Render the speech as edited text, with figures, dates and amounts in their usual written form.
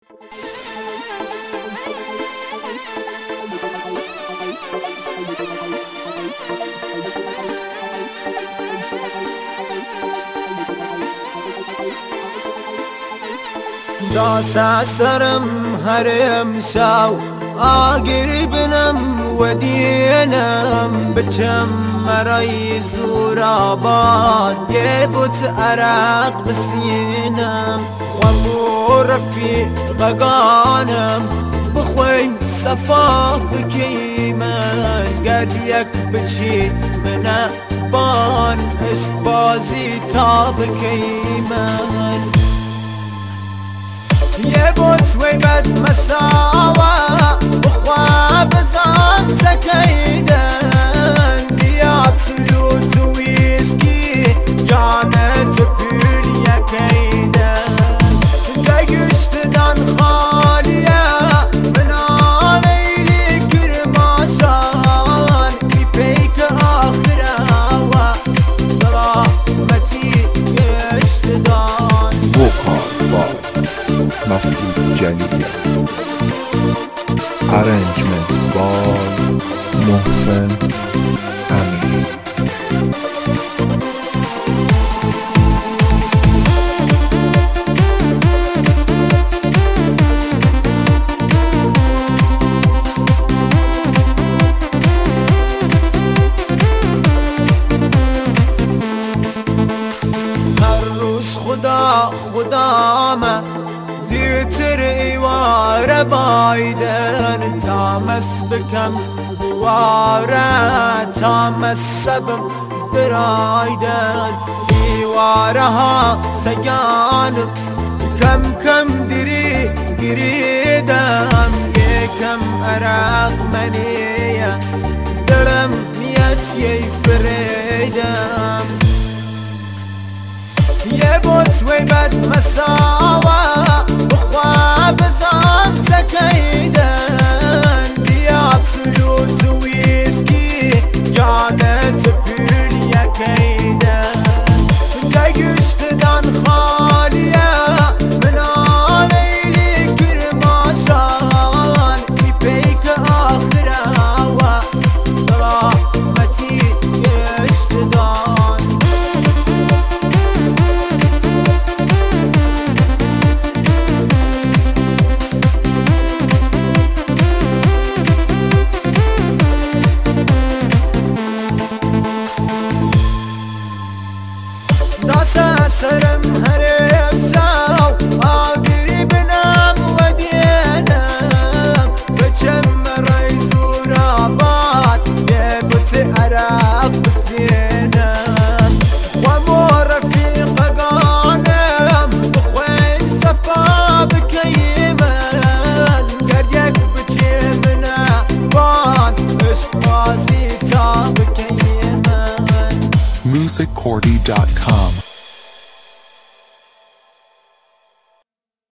داسا سرم هرم شاو آقربنم ودينم بچم مرای زوراباد يبوت عراق بسينم ومو رفيق غانم بخوين صفاف كيمن قد يك بچي منا بان عشق بازي تاب كيمن يبوت ويبد مساوى بخواب زان سكيدن دياب سلوت ويسكي جانت بيريا كيدن جايشت دان خالية من عليلي كرماشان يبيك آخرها وسلامتي يشتدان مسعود جلیلی Arrangement by محسن امینی. هر روز خدامه زيتر ايواره بايدن تامس بكم دواره تامس سبم برايدن ايوارها سيانم كم دري قريدم يكم اراق منيه درم ميت يفريدم يبوت ويبد مساوى بخواب ذان سكيدن دياب سلوت ويسكي جانت بيريا كيدن جايشت دان خالية من عليلي كرماشان يبيك آخرها وسلامتي يشتدان سرم هرم شاو آقربنم ودينم بچم مرای زوراباد يبوت عراق بسينم ومو رفيق غانم بخوين صفا بكيمن قد يك بچي منا بان عشق بازي تا بكيمن musiccordy.com